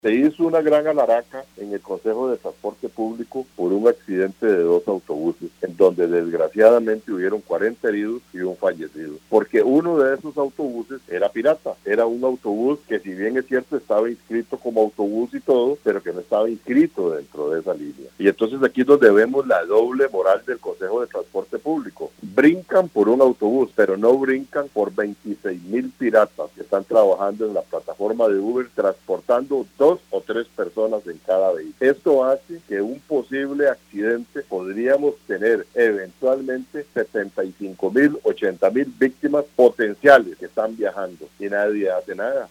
Se hizo una gran alaraca en el Consejo de Transporte Público por un accidente de 2 autobuses, en donde desgraciadamente hubieron 40 heridos y un fallecido, porque uno de esos autobuses era pirata, era un autobús que, si bien es cierto, estaba inscrito como autobús y todo, pero que no estaba inscrito dentro de esa línea. Y entonces aquí es donde vemos la doble moral del Consejo de Transporte Público. Brincan por un autobús, pero no brincan por 26,000 piratas que están trabajando en la plataforma de Uber, transportando 2 o 3 personas en cada vehículo. Esto hace que un posible accidente podríamos tener eventualmente 75,000, 80,000 víctimas potenciales que están viajando y nadie hace nada.